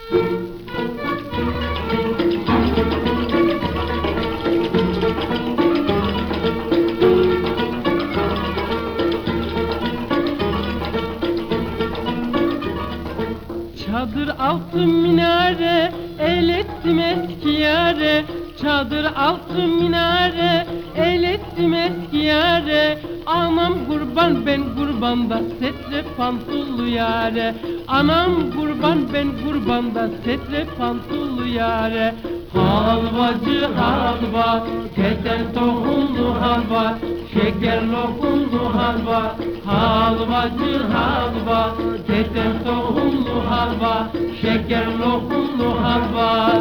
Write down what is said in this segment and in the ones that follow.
Çadır altı minare, el ettim eski yare. Çadır altı minare, el ettim eski yare. Anam kurban ben kurbanda, setre pantollu yare. Anam kurban ben kurbanda, setre pantollu yare. Halvacı halva, keten tohumlu halva, şeker lokumlu halva. Halvacı halva, keten tohumlu halva, şeker lokumlu halva.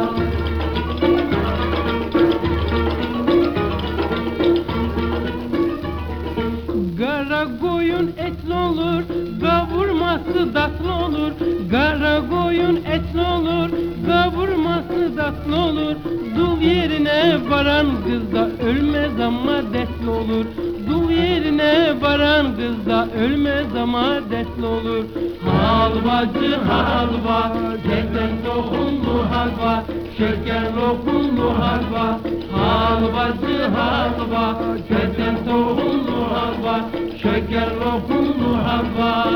Kara koyun etli olur, kavurması tatlı olur. Kara koyun etli olur, kavurması tatlı olur. Dul yerine varan kız da ölmez ama dertli olur. Dul yerine varan kız da ölmez ama dertli olur. Halvacı halva, keten tohumlu halva, şeker lokumlu halva. Halvacı halva, keten tohumlu halva, şeker lokumlu halva.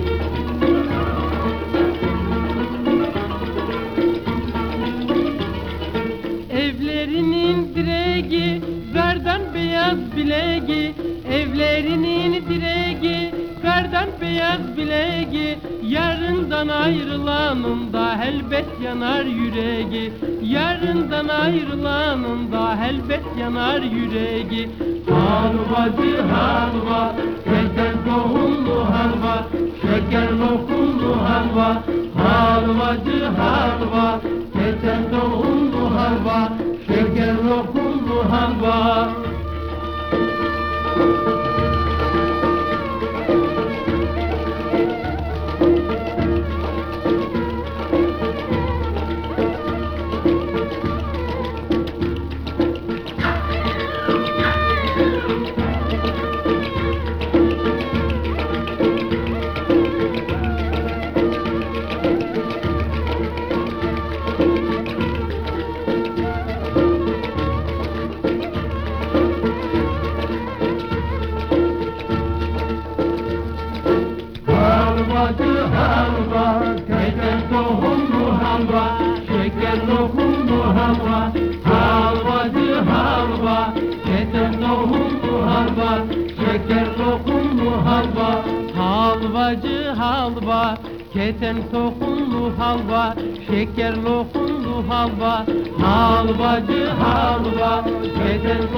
Evlerinin direği, kardan beyaz bileği. Evlerinin direği, kardan beyaz bileği. Yarından ayrılanın da elbet yanar yüreği. Yarından ayrılanın da elbet yanar yüreği. Halvacı halva, keten tohumlu halva, şeker lokumlu halva. Halvacı halva, keten tohumlu halva, şeker lokumlu halva. Halvacı halva, keten tohumlu halva, şeker lokumlu halva. Halvacı halva, keten tohumlu halva, şeker lokumlu halva. Halvacı halva, keten tohumlu halva, şeker lokumlu halva. Halvacı halva, keten